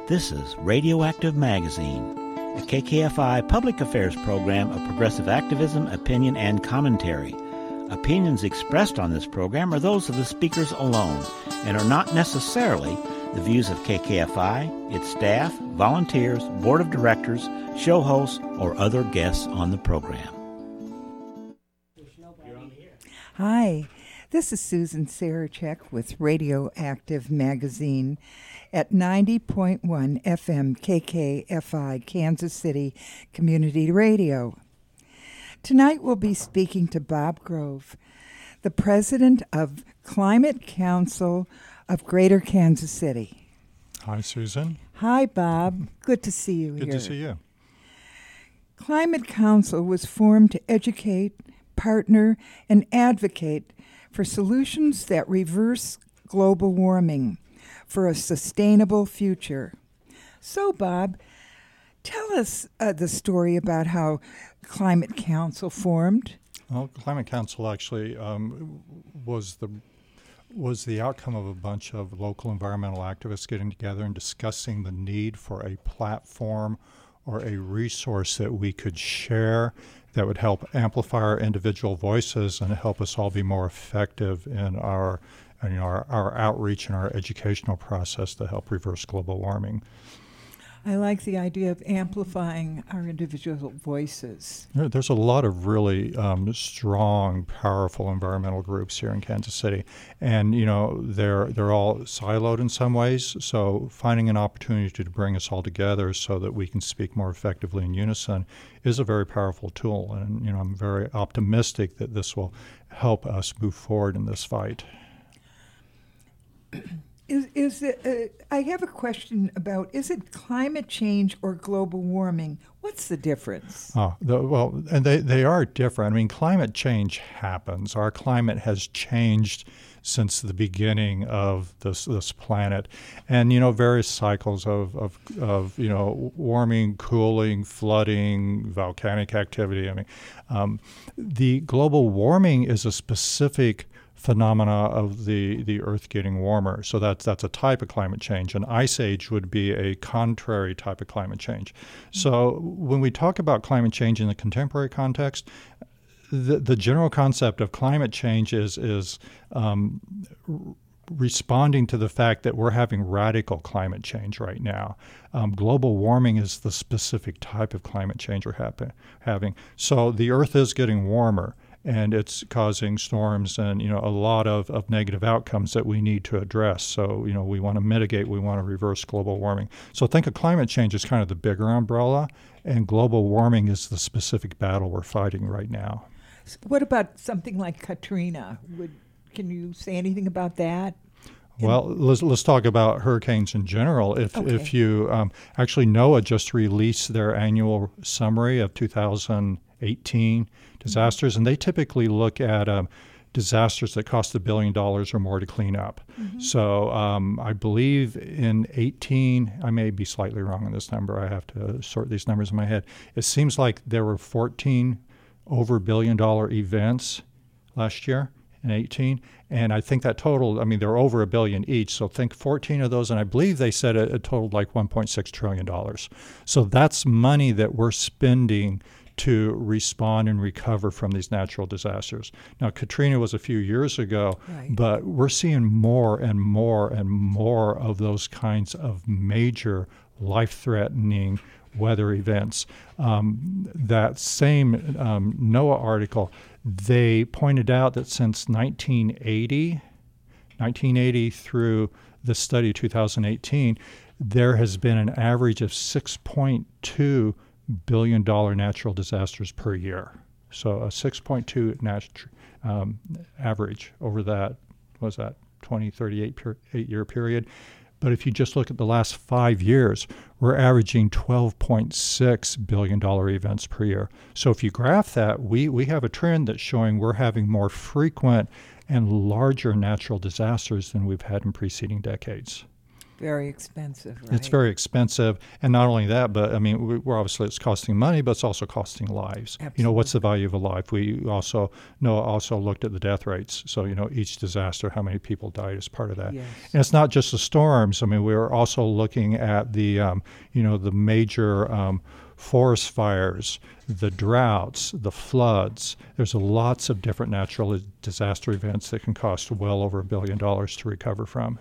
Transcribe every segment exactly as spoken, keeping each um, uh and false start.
This is Radioactive Magazine, a K K F I public affairs program of progressive activism, opinion, and commentary. Opinions expressed on this program are those of the speakers alone and are not necessarily the views of K K F I, its staff, volunteers, board of directors, show hosts, or other guests on the program. Hi, this is Susan Sarachek with Radioactive Magazine at ninety point one F M K K F I Kansas City Community Radio. Tonight we'll be speaking to Bob Grove, the president of Climate Council of Greater Kansas City. Hi, Susan. Hi, Bob. Good to see you Good here. to see you. Climate Council was formed to educate, partner, and advocate for solutions that reverse global warming for a sustainable future. So, Bob, tell us uh, the story about how Climate Council formed. Well, Climate Council actually um, was the was the outcome of a bunch of local environmental activists getting together and discussing the need for a platform or a resource that we could share that would help amplify our individual voices and help us all be more effective in our, you know, our, our outreach and our educational process to help reverse global warming. I like the idea of amplifying our individual voices. There's a lot of really um, strong, powerful environmental groups here in Kansas City, and you know they're they're all siloed in some ways. So finding an opportunity to bring us all together so that we can speak more effectively in unison is a very powerful tool. And you know I'm very optimistic that this will help us move forward in this fight. Is is it, uh, I have a question about, is it climate change or global warming? What's the difference? Oh, the, well, and they, they are different. I mean, climate change happens. Our climate has changed since the beginning of this this planet. And, you know, various cycles of, of, of you know, warming, cooling, flooding, volcanic activity. I mean, um, the global warming is a specific phenomena of the, the Earth getting warmer. So that's that's a type of climate change. An ice age would be a contrary type of climate change. Mm-hmm. So when we talk about climate change in the contemporary context, the, the general concept of climate change is, is um, r- responding to the fact that we're having radical climate change right now. Um, global warming is the specific type of climate change we're happen, having. So the Earth is getting warmer, and it's causing storms and, you know, a lot of, of negative outcomes that we need to address. So, you know, we want to mitigate, we want to reverse global warming. So think of climate change as kind of the bigger umbrella, and global warming is the specific battle we're fighting right now. What about something like Katrina? Would, can you say anything about that? Well, let's let's talk about hurricanes in general. If okay. if you um, actually NOAA just released their annual summary of two thousand eighteen disasters, mm-hmm. and they typically look at um, disasters that cost a billion dollars or more to clean up. Mm-hmm. So um, I believe in eighteen, I may be slightly wrong on this number. I have to sort these numbers in my head. It seems like there were fourteen over billion dollar events last year in eighteen. And I think that totaled, I mean, they're over a billion each. So think fourteen of those, and I believe they said it, it totaled like one point six trillion dollars. So that's money that we're spending to respond and recover from these natural disasters. Now, Katrina was a few years ago, right. but we're seeing more and more and more of those kinds of major life-threatening weather events. Um, that same um, NOAA article, they pointed out that since nineteen eighty, nineteen eighty through the study two thousand eighteen, there has been an average of six point two billion dollars natural disasters per year. So a six point two nat- um, average over that, what was that, twenty, thirty-eight per, eight year period. But if you just look at the last five years, we're averaging twelve point six billion dollars events per year. So if you graph that, we, we have a trend that's showing we're having more frequent and larger natural disasters than we've had in preceding decades. Very expensive, right? It's very expensive, and not only that, but I mean, we- we're obviously it's costing money, but it's also costing lives. Absolutely. You know, what's the value of a life? We also know also looked at the death rates. So you know, each disaster, how many people died as part of that. Yes. And it's not just the storms. I mean, we were also looking at the um, you know the major um, forest fires, the droughts, the floods. There's lots of different natural disaster events that can cost well over a billion dollars to recover from.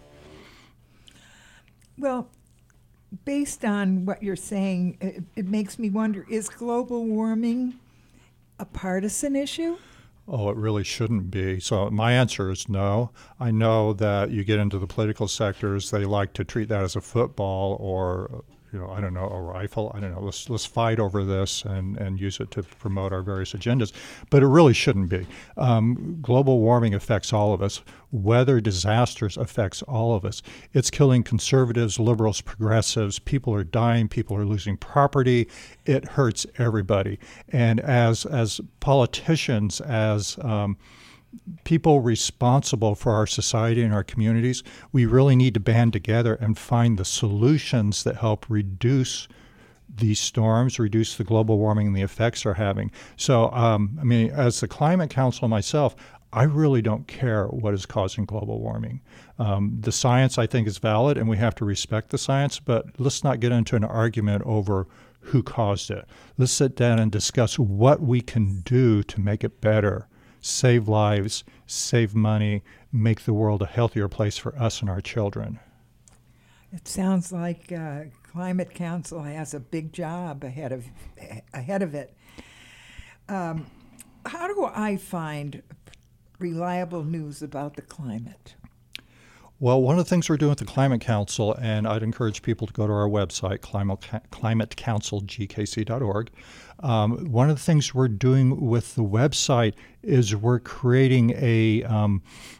Well, based on what you're saying, it, it makes me wonder, is global warming a partisan issue? Oh, it really shouldn't be. So my answer is no. I know that you get into the political sectors, they like to treat that as a football or, you know, I don't know, a rifle. I don't know. Let's let's fight over this and, and use it to promote our various agendas. But it really shouldn't be. Um, global warming affects all of us. Weather disasters affects all of us. It's killing conservatives, liberals, progressives. People are dying. People are losing property. It hurts everybody. And as as politicians, as um, people responsible for our society and our communities, we really need to band together and find the solutions that help reduce these storms, reduce the global warming and the effects they're having. So, um, I mean, as the Climate Council myself, I really don't care what is causing global warming. Um, the science, I think, is valid, and we have to respect the science, but let's not get into an argument over who caused it. Let's sit down and discuss what we can do to make it better. Save lives, save money, make the world a healthier place for us and our children. It sounds like uh, Climate Council has a big job ahead of ahead of it. Um, how do I find reliable news about the climate? Well, one of the things we're doing with the Climate Council, and I'd encourage people to go to our website, climate council g k c dot org. Um, one of the things we're doing with the website is we're creating a um,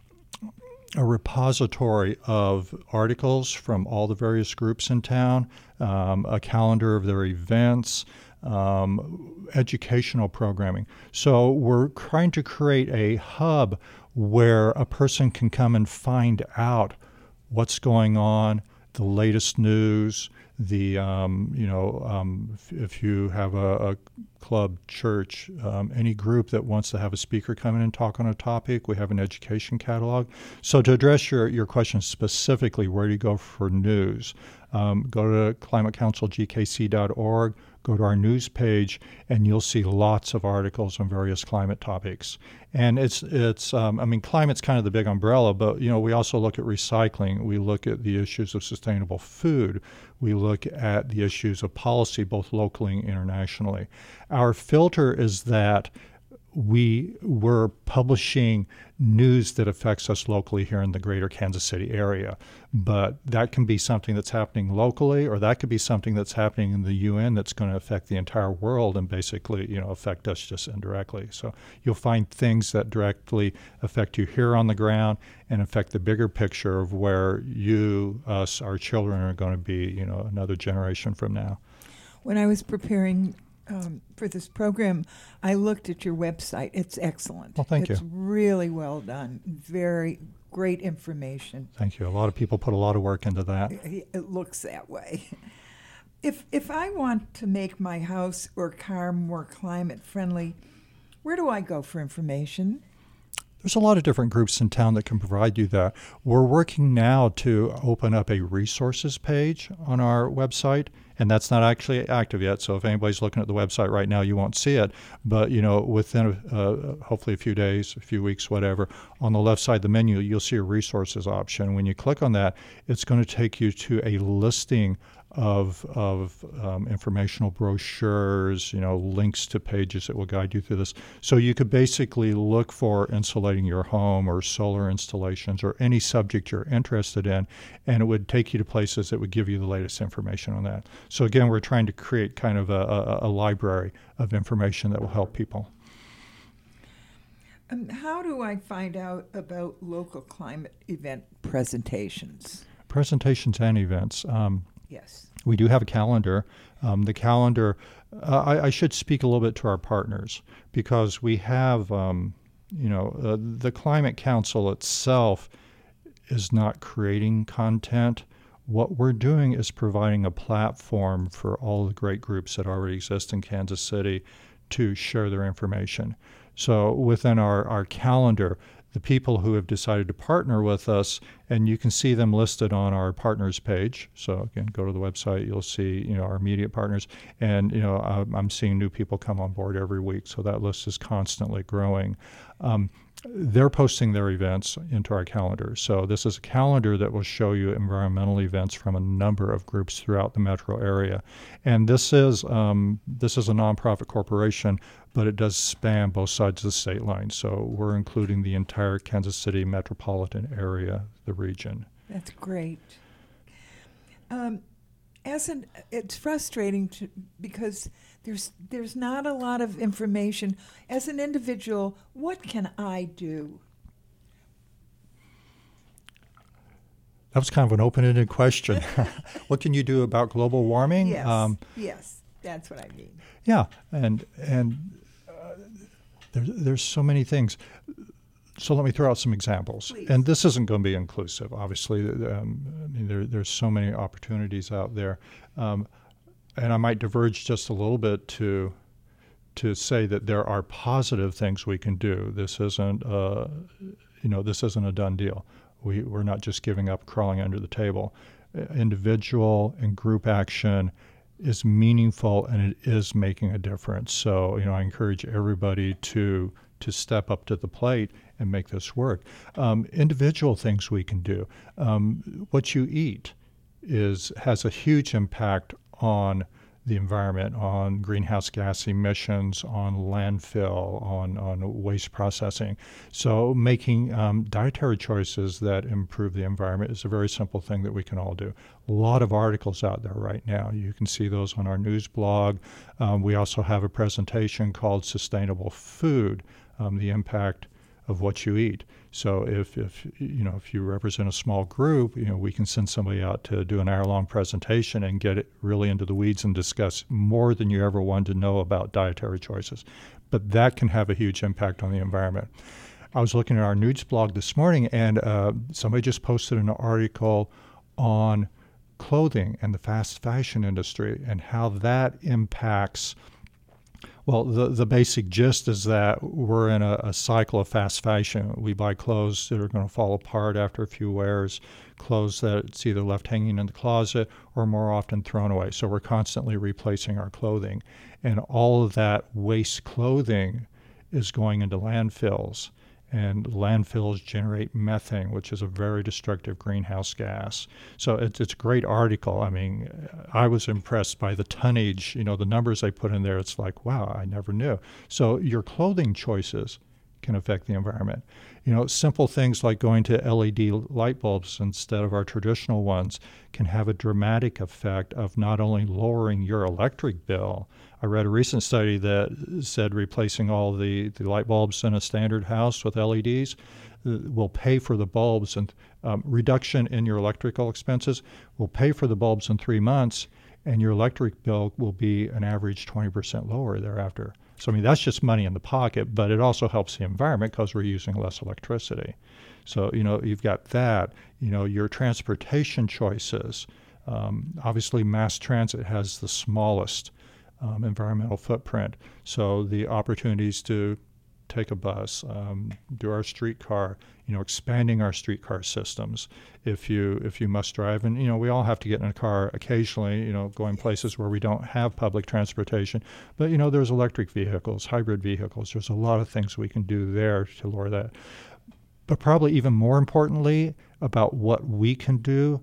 a repository of articles from all the various groups in town, um, a calendar of their events, um, educational programming. So we're trying to create a hub where a person can come and find out what's going on, the latest news, the, um, you know, um, if, if you have a, a club, church, um, any group that wants to have a speaker come in and talk on a topic, we have an education catalog. So to address your, your question specifically, where do you go for news? Um, go to climate council g k c dot org, go to our news page, and you'll see lots of articles on various climate topics. And it's, it's um, I mean, climate's kind of the big umbrella, but, you know, we also look at recycling. We look at the issues of sustainable food. We look at the issues of policy, both locally and internationally. Our filter is that we were publishing news that affects us locally here in the greater Kansas City area. But that can be something that's happening locally, or that could be something that's happening in the U N that's going to affect the entire world and basically, you know, affect us just indirectly. So you'll find things that directly affect you here on the ground and affect the bigger picture of where you, us, our children are going to be, you know, another generation from now. When I was preparing Um, for this program, I looked at your website. It's excellent. Well, thank it's you. It's really well done. Very great information. Thank you. A lot of people put a lot of work into that. It, it looks that way. If if I want to make my house or car more climate friendly, where do I go for information? There's a lot of different groups in town that can provide you that. We're working now to open up a resources page on our website, and that's not actually active yet. So if anybody's looking at the website right now, you won't see it. But, you know, within uh, hopefully a few days, a few weeks, whatever, on the left side of the menu, you'll see a resources option. When you click on that, it's going to take you to a listing of of um, informational brochures, you know, links to pages that will guide you through this. So you could basically look for insulating your home or solar installations or any subject you're interested in, and it would take you to places that would give you the latest information on that. So again, we're trying to create kind of a, a, a library of information that will help people. Um, how do I find out about local climate event presentations? Presentations and events. Um, Yes. We do have a calendar. Um, the calendar, uh, I, I should speak a little bit to our partners because we have, um, you know, uh, the Climate Council itself is not creating content What we're doing is providing a platform for all the great groups that already exist in Kansas City to share their information. So within our, our calendar, the people who have decided to partner with us, and you can see them listed on our partners page. So again, go to the website, you'll see, you know, our immediate partners, and you know, I'm seeing new people come on board every week. So that list is constantly growing. Um, they're posting their events into our calendar. So this is a calendar that will show you environmental events from a number of groups throughout the metro area. And this is um, this is a nonprofit corporation, but it does span both sides of the state line. So we're including the entire Kansas City metropolitan area, the region. That's great. Um, as an, it's frustrating to, because there's there's not a lot of information. As an individual, what can I do? That was kind of an open-ended question. What can you do about global warming? Yes, Um, yes, that's what I mean. yeah, and and uh, there's there's so many things. So let me throw out some examples. Please. And this isn't going to be inclusive, obviously. Um, I mean, there, there's so many opportunities out there. Um, and I might diverge just a little bit to to say that there are positive things we can do. This isn't, uh, you know, this isn't a done deal. We, we're not just giving up, crawling under the table. Uh, individual and group action is meaningful, and it is making a difference. So, you know, I encourage everybody to to step up to the plate and make this work. Um, individual things we can do. Um, what you eat is has a huge impact on the environment, on greenhouse gas emissions, on landfill, on, on waste processing. So making um, dietary choices that improve the environment is a very simple thing that we can all do. A lot of articles out there right now. You can see those on our news blog. Um, we also have a presentation called Sustainable Food, um, the impact of what you eat. So if, if you know if you represent a small group, you know we can send somebody out to do an hour-long presentation and get it really into the weeds and discuss more than you ever wanted to know about dietary choices. But that can have a huge impact on the environment. I was looking at our news blog this morning, and uh, somebody just posted an article on clothing and the fast fashion industry and how that impacts. Well, the, the basic gist is that we're in a, a cycle of fast fashion. We buy clothes that are going to fall apart after a few wears, clothes that it's either left hanging in the closet or more often thrown away. So we're constantly replacing our clothing. And all of that waste clothing is going into landfills. And landfills generate methane, which is a very destructive greenhouse gas. So it's, it's a great article. I mean, I was impressed by the tonnage, you know, the numbers they put in there. It's like, wow, I never knew. So your clothing choices can affect the environment. You know, simple things like going to L E D light bulbs instead of our traditional ones can have a dramatic effect of not only lowering your electric bill. I read a recent study that said replacing all the, the light bulbs in a standard house with L E Ds will pay for the bulbs, and um, reduction in your electrical expenses will pay for the bulbs in three months, and your electric bill will be an average twenty percent lower thereafter. So, I mean, that's just money in the pocket, but it also helps the environment because we're using less electricity. So, you know, you've got that. You know, your transportation choices. Um, obviously, mass transit has the smallest um, environmental footprint. So the opportunities to take a bus, um, do our streetcar, you know, expanding our streetcar systems. If you if you must drive, and you know, we all have to get in a car occasionally, you know, going places where we don't have public transportation. But you know, there's electric vehicles, hybrid vehicles. There's a lot of things we can do there to lower that. But probably even more importantly, about what we can do,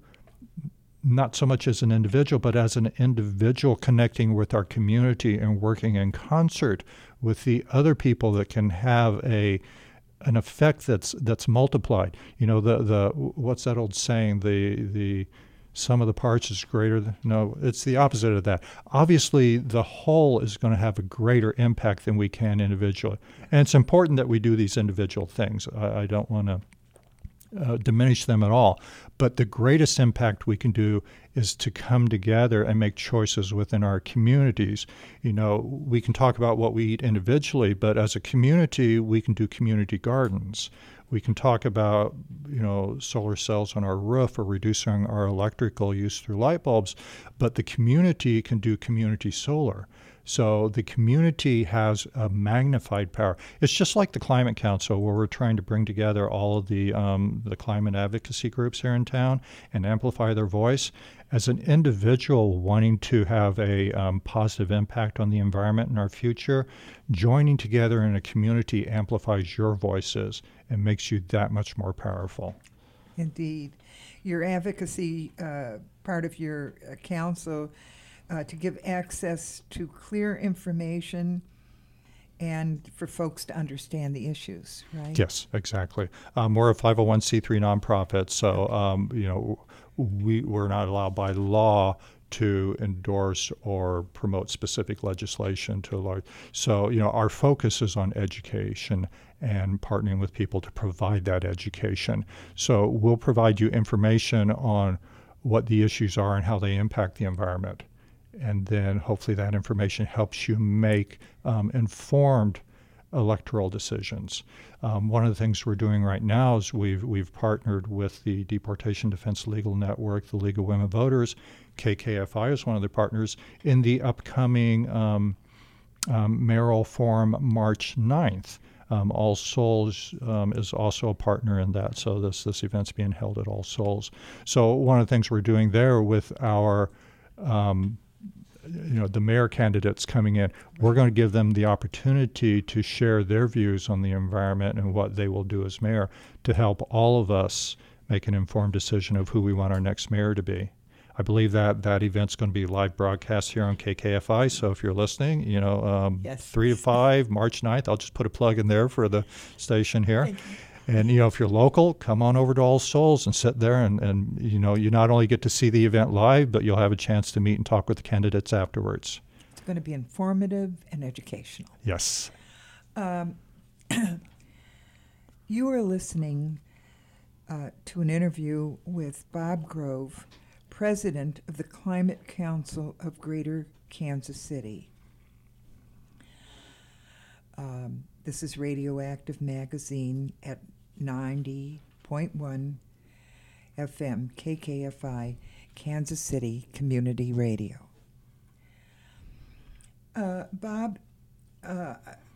not so much as an individual, but as an individual connecting with our community and working in concert with the other people that can have a an effect that's that's multiplied. You know, the the what's that old saying? The the sum of the parts is greater than, no, it's the opposite of that. Obviously, the whole is going to have a greater impact than we can individually. And it's important that we do these individual things. I, I don't want to Uh, diminish them at all. But the greatest impact we can do is to come together and make choices within our communities. You know, we can talk about what we eat individually, but as a community, we can do community gardens. We can talk about, you know, solar cells on our roof or reducing our electrical use through light bulbs, but the community can do community solar. So the community has a magnified power. It's just like the Climate Council, where we're trying to bring together all of the um, the climate advocacy groups here in town and amplify their voice. As an individual wanting to have a um, positive impact on the environment in our future, joining together in a community amplifies your voices and makes you that much more powerful. Indeed. Your advocacy uh, part of your uh, council uh, to give access to clear information and for folks to understand the issues, right? Yes, exactly. Um, we're a five oh one c three nonprofit, so um, you know we we're not allowed by law to endorse or promote specific legislation to a large. So you know our focus is on education and partnering with people to provide that education. So we'll provide you information on what the issues are and how they impact the environment. And then hopefully that information helps you make um, informed electoral decisions. Um, one of the things we're doing right now is we've we've partnered with the Deportation Defense Legal Network, the League of Women Voters. K K F I is one of the partners in the upcoming um, um, mayoral forum March ninth. Um, All Souls um, is also a partner in that. So this this event's being held at All Souls. So one of the things we're doing there with our um, you know, the mayor candidates coming in, we're going to give them the opportunity to share their views on the environment and what they will do as mayor to help all of us make an informed decision of who we want our next mayor to be. I believe that that event's going to be live broadcast here on K K F I, so if you're listening, you know, um, Yes. three to five, March ninth, I'll just put a plug in there for the station here. Thank you. And, you know, if you're local, come on over to All Souls and sit there and, and, you know, you not only get to see the event live, but you'll have a chance to meet and talk with the candidates afterwards. It's going to be informative and educational. Yes. Um, you are listening uh, to an interview with Bob Grove, president of the Climate Council of Greater Kansas City. Um, this is Radioactive Magazine at ninety point one F M, K K F I, Kansas City Community Radio. Uh, Bob, uh,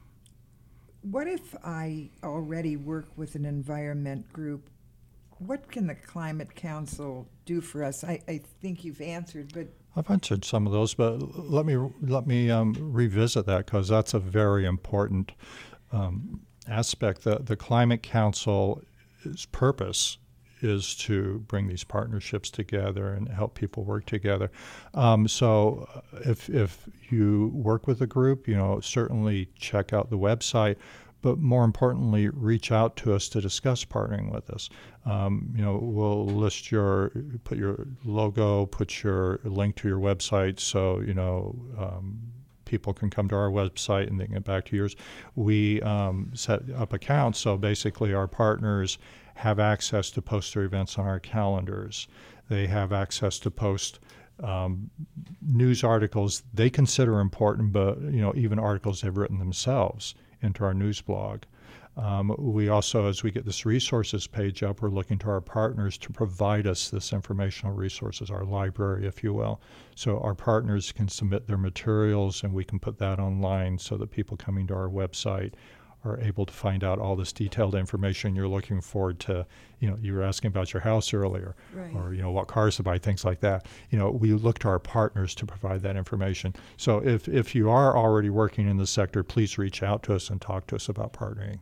what if I already work with an environment group? What can the Climate Council do for us? I, I think you've answered, but I've answered some of those, but let me let me um, revisit that because that's a very important um, aspect. The, the Climate Council's purpose is to bring these partnerships together and help people work together. Um, so if if you work with a group, you know, certainly check out the website, but more importantly, reach out to us to discuss partnering with us. Um, you know, we'll list your, put your logo, put your link to your website, so, you know, um, people can come to our website and they can get back to yours. We um, set up accounts, so basically our partners have access to post their events on our calendars. They have access to post um, news articles they consider important, but, you know, even articles they've written themselves into our news blog. Um, we also, as we get this resources page up, we're looking to our partners to provide us this informational resources, our library, if you will. So our partners can submit their materials and we can put that online so that people coming to our website are able to find out all this detailed information you're looking forward to. You know, you were asking about your house earlier, Right. or, you know, what cars to buy, things like that. You know, we look to our partners to provide that information. So if, if you are already working in the sector, please reach out to us and talk to us about partnering.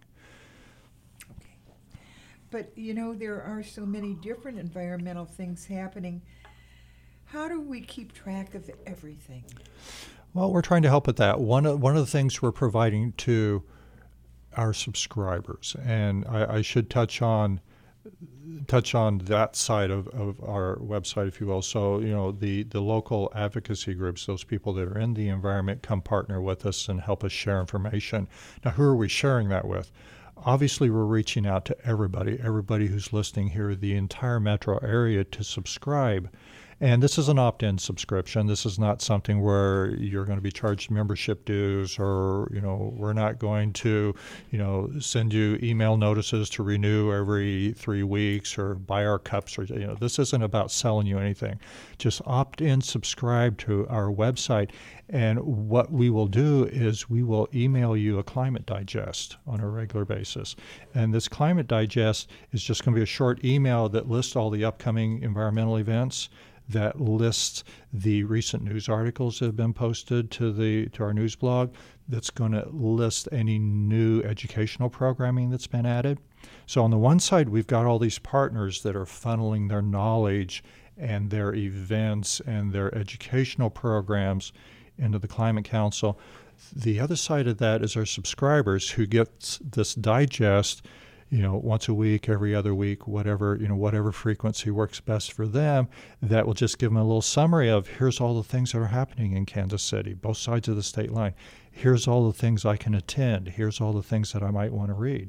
okay. But you know, there are so many different environmental things happening. How do we keep track of everything? Well, we're trying to help with that. One of, one of the things we're providing to our subscribers, and I, I should touch on touch on that side of, of our website, if you will. So, you know, the, the local advocacy groups, those people that are in the environment, come partner with us and help us share information. Now, who are we sharing that with? Obviously, we're reaching out to everybody, everybody who's listening here, the entire metro area, to subscribe. And this is an opt-in subscription. This is not something where you're going to be charged membership dues, or, you know, we're not going to, you know, send you email notices to renew every three weeks or buy our cups, or, you know, this isn't about selling you anything. Just opt in, subscribe to our website. And what we will do is we will email you a climate digest on a regular basis. And this climate digest is just going to be a short email that lists all the upcoming environmental events, that lists the recent news articles that have been posted to the to our news blog, that's going to list any new educational programming that's been added. So on the one side, we've got all these partners that are funneling their knowledge and their events and their educational programs into the Climate Council. The other side of that is our subscribers, who get this digest, you know, once a week, every other week, whatever, you know, whatever frequency works best for them. That will just give them a little summary of, here's all the things that are happening in Kansas City, both sides of the state line. Here's all the things I can attend. Here's all the things that I might want to read.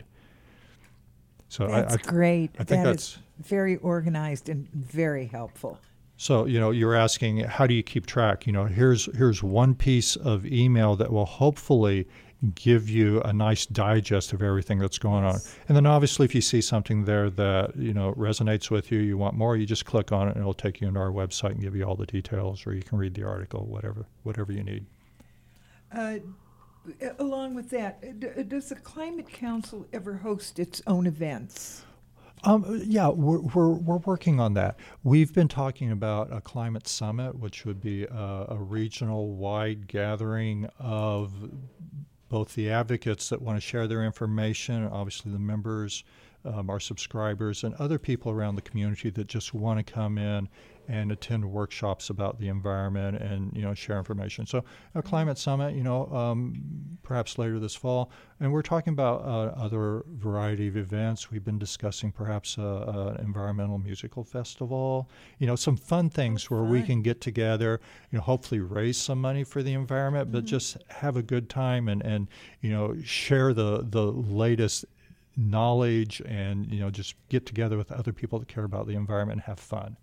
So that's I, I, great. I think that that's is very organized and very helpful. So, you know, you're asking, how do you keep track? You know, here's here's one piece of email that will hopefully give you a nice digest of everything that's going on. And then obviously if you see something there that, you know, resonates with you, you want more, you just click on it and it'll take you into our website and give you all the details, or you can read the article, whatever whatever you need. Uh, along with that, d- does the Climate Council ever host its own events? Um, yeah, we're, we're we're working on that. We've been talking about a climate summit, which would be a, a regional wide gathering of both the advocates that want to share their information, obviously the members, um, our subscribers, and other people around the community that just want to come in and attend workshops about the environment and, you know, share information. So a climate summit, you know, um, perhaps later this fall. And we're talking about uh, other variety of events. We've been discussing perhaps an environmental musical festival, you know, some fun things oh, where fun. we can get together, you know, hopefully raise some money for the environment, but mm-hmm. just have a good time and, and you know, share the, the latest knowledge and, you know, just get together with other people that care about the environment and have fun.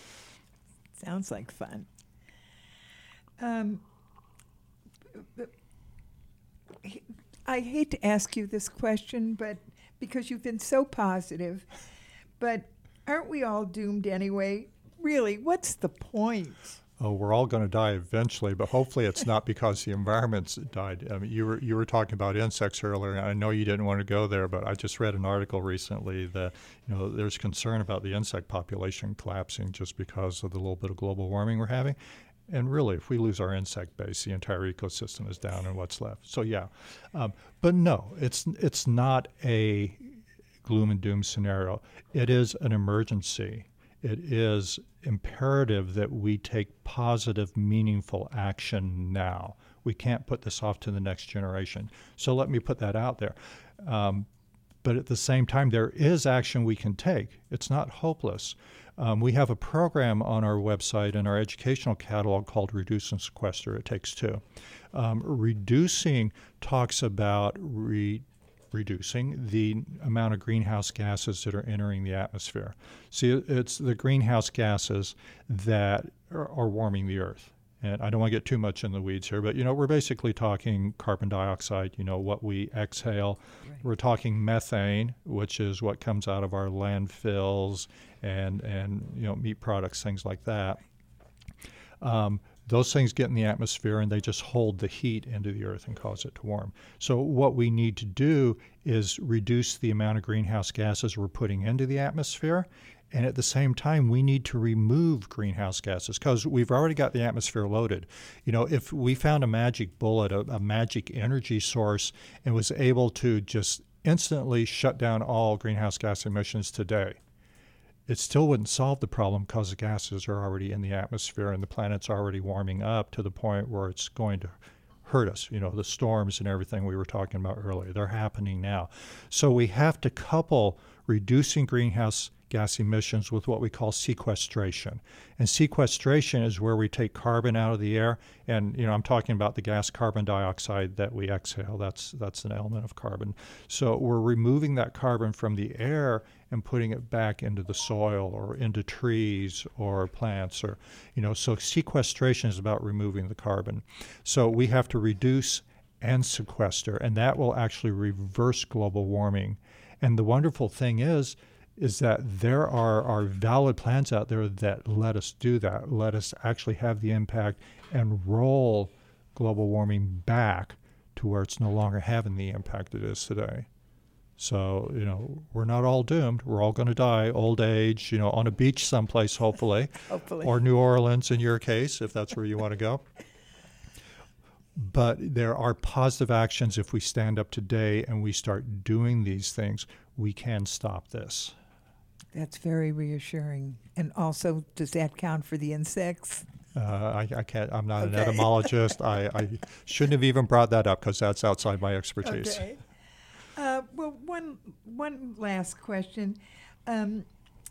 Sounds like fun. Um, I hate to ask you this question, but because you've been so positive, but aren't we all doomed anyway? Really, what's the point? Oh, we're all going to die eventually, but hopefully it's not because the environment's died. I mean, you were you were talking about insects earlier, and I know you didn't want to go there, but I just read an article recently that, you know, there's concern about the insect population collapsing just because of the little bit of global warming we're having. And really, if we lose our insect base, the entire ecosystem is down and what's left. So yeah, um, but no, it's it's not a gloom and doom scenario. It is an emergency. It is imperative that we take positive, meaningful action now. We can't put this off to the next generation. So let me put that out there. Um, but at the same time, there is action we can take. It's not hopeless. Um, we have a program on our website and our educational catalog called Reduce and Sequester. It takes two. Um, reducing talks about re- reducing the amount of greenhouse gases that are entering the atmosphere. See, it's the greenhouse gases that are, are warming the Earth. And I don't want to get too much in the weeds here, but, you know, we're basically talking carbon dioxide, you know, what we exhale. Right. We're talking methane, which is what comes out of our landfills and, and you know, meat products, things like that. Um, those things get in the atmosphere and they just hold the heat into the Earth and cause it to warm. So what we need to do is reduce the amount of greenhouse gases we're putting into the atmosphere. And at the same time, we need to remove greenhouse gases because we've already got the atmosphere loaded. You know, if we found a magic bullet, a, a magic energy source, and was able to just instantly shut down all greenhouse gas emissions today, it still wouldn't solve the problem because the gases are already in the atmosphere and the planet's already warming up to the point where it's going to hurt us. You know, the storms and everything we were talking about earlier, they're happening now. So we have to couple reducing greenhouse gas emissions with what we call sequestration. And sequestration is where we take carbon out of the air. And, you know, I'm talking about the gas carbon dioxide that we exhale. That's that's an element of carbon. So we're removing that carbon from the air and putting it back into the soil or into trees or plants, or, you know, so sequestration is about removing the carbon. So we have to reduce and sequester, and that will actually reverse global warming. And the wonderful thing is, is that there are, are valid plans out there that let us do that, let us actually have the impact and roll global warming back to where it's no longer having the impact it is today. So, you know, we're not all doomed. We're all going to die, old age, you know, on a beach someplace, hopefully. Hopefully. Or New Orleans in your case, if that's where you want to go. But there are positive actions. If we stand up today and we start doing these things, we can stop this. That's very reassuring. And also, does that count for the insects? Uh, I, I can't. I'm not Okay. an entomologist. I, I shouldn't have even brought that up because that's outside my expertise. Okay. Uh, well, one one last question. Um,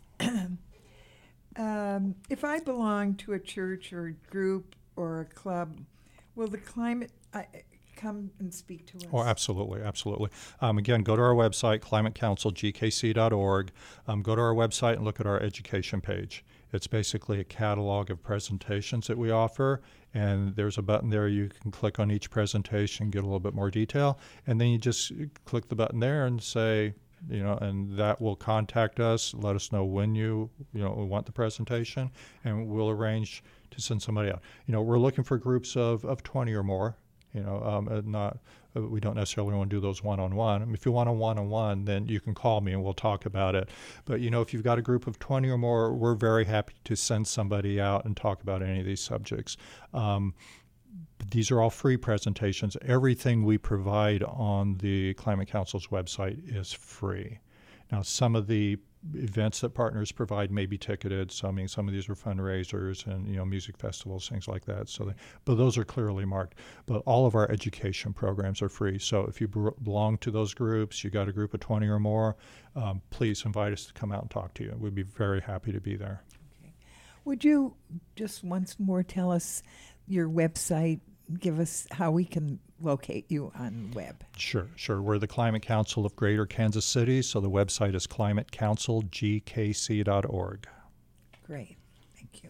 um, if I belong to a church or a group or a club, will the climate uh, come and speak to us? Oh, absolutely, absolutely. Um, again, go to our website, climate council g k c dot org. Um, go to our website and look at our education page. It's basically a catalog of presentations that we offer, and there's a button there you can click on each presentation, get a little bit more detail, and then you just click the button there and say, you know, and that will contact us, let us know when you, you know, want the presentation, and we'll arrange to send somebody out. You know, we're looking for groups of, of twenty or more. You know, um, uh, not uh, we don't necessarily want to do those one-on-one. I mean, if you want a one-on-one, then you can call me and we'll talk about it. But, you know, if you've got a group of twenty or more, we're very happy to send somebody out and talk about any of these subjects. Um, these are all free presentations. Everything we provide on the Climate Council's website is free. Now, some of the events that partners provide may be ticketed. So, I mean, some of these are fundraisers and, you know, music festivals, things like that. So, they, but those are clearly marked. But all of our education programs are free. So, if you b- belong to those groups, you got a group of twenty or more, um, please invite us to come out and talk to you. We'd be very happy to be there. Okay. Would you just once more tell us your website, give us how we can locate you on web? Sure, sure. We're the Climate Council of Greater Kansas City, so the website is climate council g k c dot org. Great, thank you.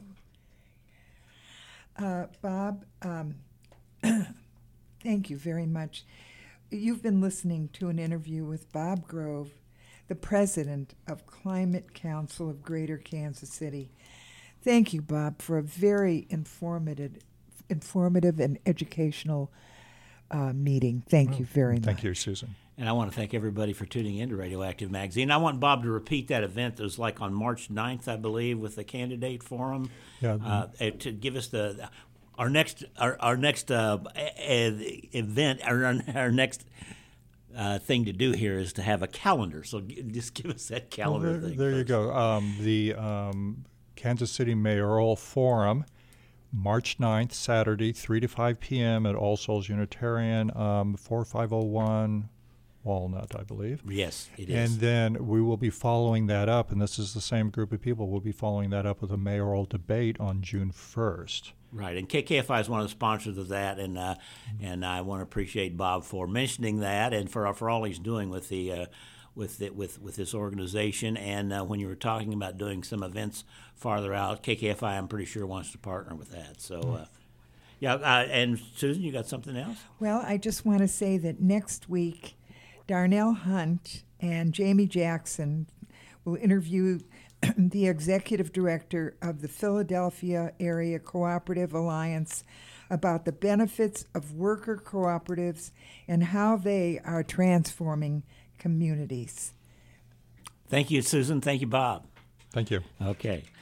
Uh, Bob, um, thank you very much. You've been listening to an interview with Bob Grove, the president of Climate Council of Greater Kansas City. Thank you, Bob, for a very informative, informative and educational uh, meeting. Thank you very much. Thank you, Susan. And I want to thank everybody for tuning in to Radioactive Magazine. I want Bob to repeat that event that was like on March ninth, I believe, with the candidate forum. Yeah. Uh, to give us the our next our, our next uh, event, our, our next uh, thing to do here is to have a calendar. So just give us that calendar Well, there thing. there you first. go. Um, the um, Kansas City Mayoral Forum, March ninth, Saturday, three to five p.m. at All Souls Unitarian, um, forty-five oh one Walnut, I believe. Yes, it is. And then we will be following that up, and this is the same group of people, we'll be following that up with a mayoral debate on June first. Right, and K K F I is one of the sponsors of that, and uh, and I want to appreciate Bob for mentioning that, and for for all he's doing with the uh, with the, with with this organization. And uh, when you were talking about doing some events farther out, K K F I, I'm pretty sure, wants to partner with that. So, uh, yeah. Uh, and Susan, you got something else? Well, I just want to say that next week, Darnell Hunt and Jamie Jackson will interview the executive director of the Philadelphia Area Cooperative Alliance about the benefits of worker cooperatives and how they are transforming communities. Thank you, Susan. Thank you, Bob. Thank you. Okay.